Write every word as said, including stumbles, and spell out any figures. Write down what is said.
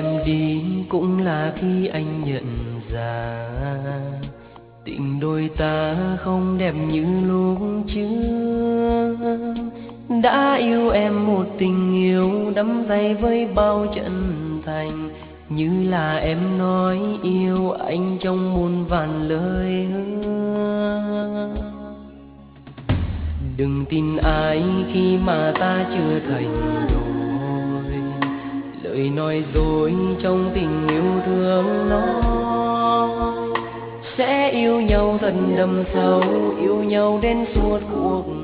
em đi cũng là khi anh nhận ra tình đôi ta không đẹp như lúc trước. Đã yêu em một tình yêu đắm say với bao chân thành, như là em nói yêu anh trong muôn vàn lời hứa. Đừng tin ai khi mà ta chưa thành đôi, lời nói dối trong tình yêu thương nói sẽ yêu nhau thật đậm sâu, yêu nhau đến suốt cuộc